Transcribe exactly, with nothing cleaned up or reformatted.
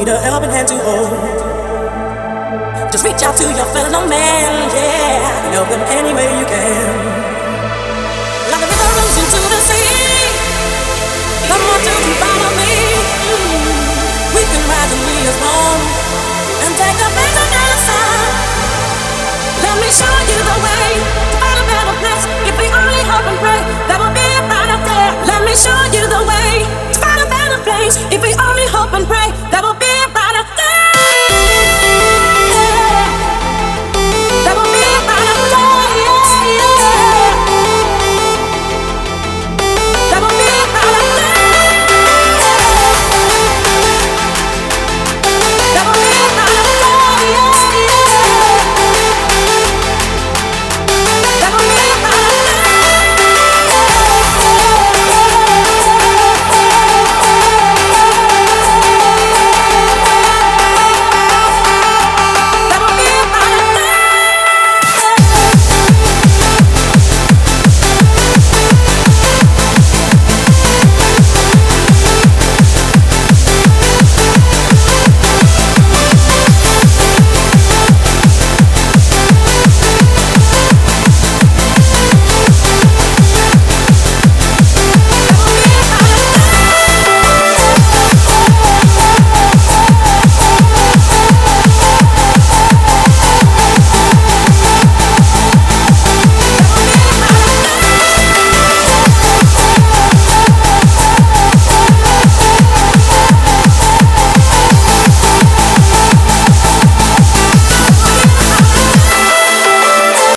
need a helping hand to hold. Just reach out to your fellow man, yeah, and help them any way you can. Like the river runs into the sea, come on, do you follow me? Mm. We can rise and we as one, and take the things on the other side. Let me show you the way to find a better place. If we only hope and pray, there will be a brighter day. Let me show you the way to find a better place. If we only hope and pray, there will